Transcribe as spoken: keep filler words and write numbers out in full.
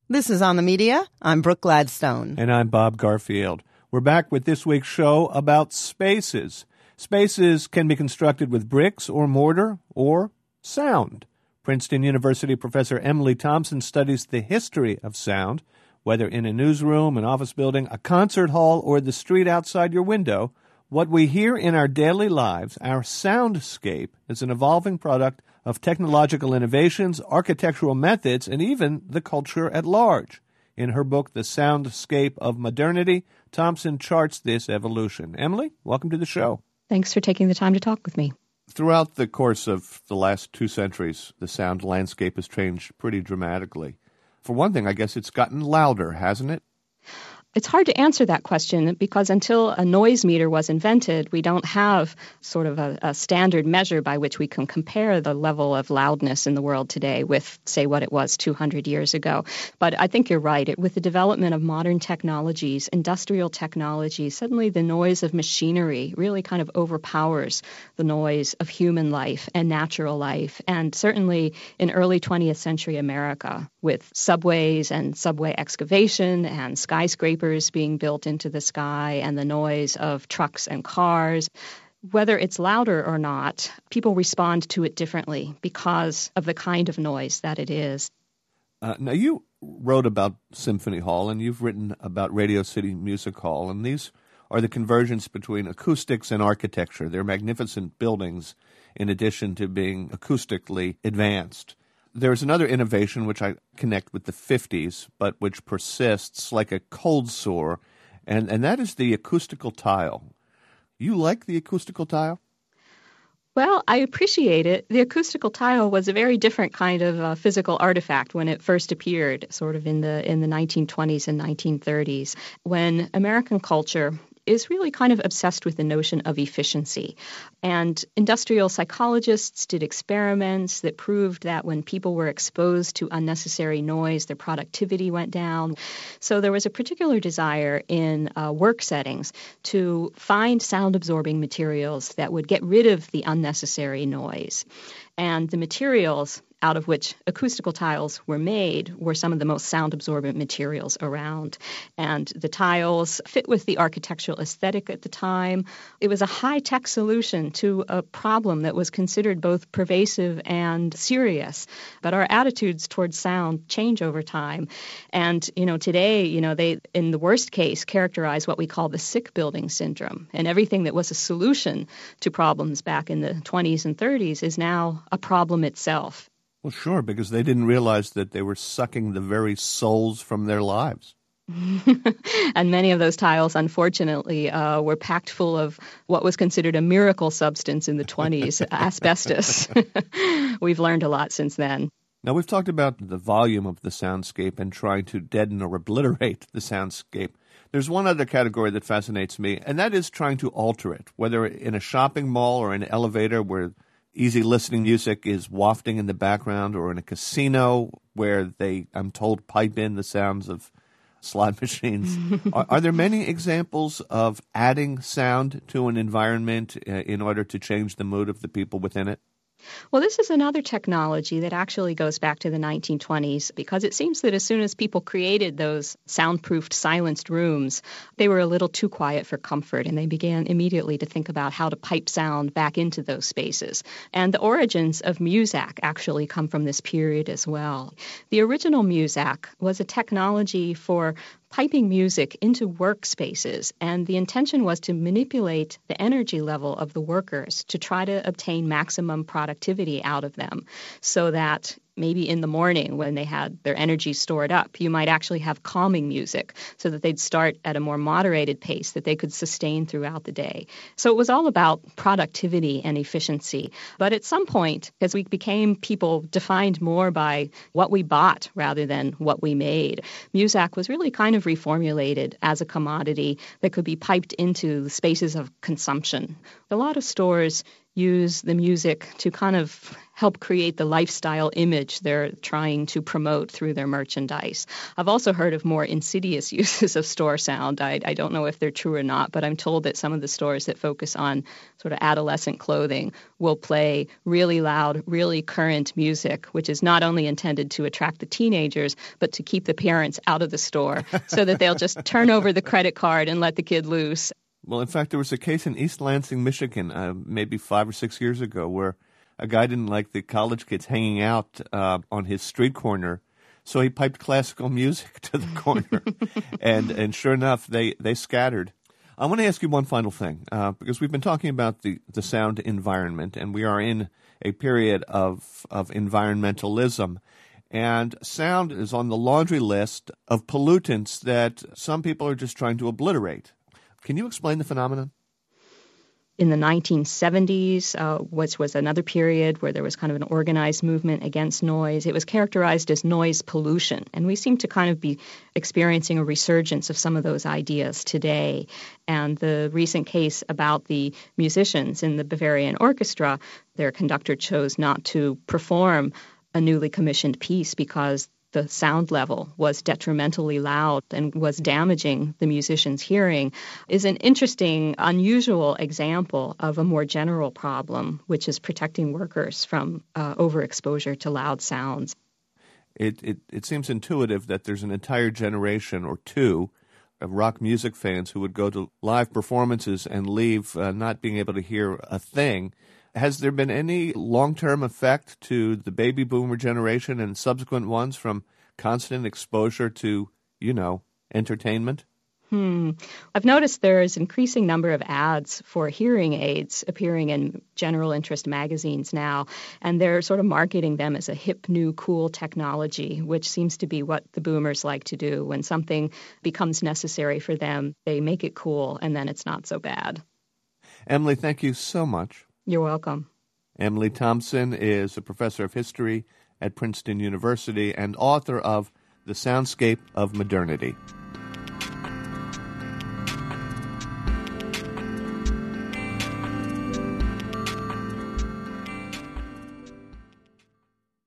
This is On the Media. I'm Brooke Gladstone. And I'm Bob Garfield. We're back with this week's show about spaces. Spaces can be constructed with bricks or mortar or sound. Princeton University professor Emily Thompson studies the history of sound, whether in a newsroom, an office building, a concert hall, or the street outside your window. What we hear in our daily lives, our soundscape, is an evolving product of technological innovations, architectural methods, and even the culture at large. In her book, The Soundscape of Modernity, Thompson charts this evolution. Emily, welcome to the show. Thanks for taking the time to talk with me. Throughout the course of the last two centuries, the sound landscape has changed pretty dramatically. For one thing, I guess it's gotten louder, hasn't it? It's hard to answer that question because until a noise meter was invented, we don't have sort of a, a standard measure by which we can compare the level of loudness in the world today with, say, what it was two hundred years ago. But I think you're right. It, with the development of modern technologies, industrial technology, suddenly the noise of machinery really kind of overpowers the noise of human life and natural life. And certainly in early twentieth century America, with subways and subway excavation and skyscrapers being built into the sky and the noise of trucks and cars, whether it's louder or not, people respond to it differently because of the kind of noise that it is. Uh, now, you wrote about Symphony Hall, and you've written about Radio City Music Hall, and these are the convergence between acoustics and architecture. They're magnificent buildings in addition to being acoustically advanced. There's another innovation which I connect with the fifties, but which persists like a cold sore, and, and that is the acoustical tile. You like the acoustical tile? Well, I appreciate it. The acoustical tile was a very different kind of uh, physical artifact when it first appeared, sort of in the in the nineteen twenties and nineteen thirties, when American culture is really kind of obsessed with the notion of efficiency. And industrial psychologists did experiments that proved that when people were exposed to unnecessary noise, their productivity went down. So there was a particular desire in uh, work settings to find sound-absorbing materials that would get rid of the unnecessary noise. And the materials out of which acoustical tiles were made were some of the most sound-absorbent materials around. And the tiles fit with the architectural aesthetic at the time. It was a high-tech solution to a problem that was considered both pervasive and serious. But our attitudes towards sound change over time. And, you know, today, you know, they, in the worst case, characterize what we call the sick building syndrome. And everything that was a solution to problems back in the twenties and thirties is now a problem itself. Well, sure, because they didn't realize that they were sucking the very souls from their lives. And many of those tiles, unfortunately, uh, were packed full of what was considered a miracle substance in the twenties, asbestos. We've learned a lot since then. Now, we've talked about the volume of the soundscape and trying to deaden or obliterate the soundscape. There's one other category that fascinates me, and that is trying to alter it, whether in a shopping mall or an elevator where easy listening music is wafting in the background, or in a casino where they, I'm told, pipe in the sounds of slot machines. are, are there many examples of adding sound to an environment uh, in order to change the mood of the people within it? Well, this is another technology that actually goes back to the nineteen twenties, because it seems that as soon as people created those soundproofed, silenced rooms, they were a little too quiet for comfort, and they began immediately to think about how to pipe sound back into those spaces. And the origins of Muzak actually come from this period as well. The original Muzak was a technology for piping music into workspaces, and the intention was to manipulate the energy level of the workers to try to obtain maximum productivity out of them, so that maybe in the morning when they had their energy stored up, you might actually have calming music so that they'd start at a more moderated pace that they could sustain throughout the day. So it was all about productivity and efficiency. But at some point, as we became people defined more by what we bought rather than what we made, Muzak was really kind of reformulated as a commodity that could be piped into the spaces of consumption. A lot of stores use the music to kind of help create the lifestyle image they're trying to promote through their merchandise. I've also heard of more insidious uses of store sound. I, I don't know if they're true or not, but I'm told that some of the stores that focus on sort of adolescent clothing will play really loud, really current music, which is not only intended to attract the teenagers, but to keep the parents out of the store so that they'll just turn over the credit card and let the kid loose. Well, in fact, there was a case in East Lansing, Michigan, uh, maybe five or six years ago, where a guy didn't like the college kids hanging out uh, on his street corner, so he piped classical music to the corner, and and sure enough, they, they scattered. I want to ask you one final thing, uh, because we've been talking about the, the sound environment, and we are in a period of of environmentalism, and sound is on the laundry list of pollutants that some people are just trying to obliterate. Can you explain the phenomenon? In the nineteen seventies, uh, which was another period where there was kind of an organized movement against noise, it was characterized as noise pollution. And we seem to kind of be experiencing a resurgence of some of those ideas today. And the recent case about the musicians in the Bavarian Orchestra, their conductor chose not to perform a newly commissioned piece because the sound level was detrimentally loud and was damaging the musician's hearing, is an interesting, unusual example of a more general problem, which is protecting workers from uh, overexposure to loud sounds. It, it it seems intuitive that there's an entire generation or two of rock music fans who would go to live performances and leave uh, not being able to hear a thing. Has there been any long-term effect to the baby boomer generation and subsequent ones from constant exposure to, you know, entertainment? Hmm. I've noticed there is an increasing number of ads for hearing aids appearing in general interest magazines now, and they're sort of marketing them as a hip, new, cool technology, which seems to be what the boomers like to do. When something becomes necessary for them, they make it cool, and then it's not so bad. Emily, thank you so much. You're welcome. Emily Thompson is a professor of history at Princeton University and author of The Soundscape of Modernity.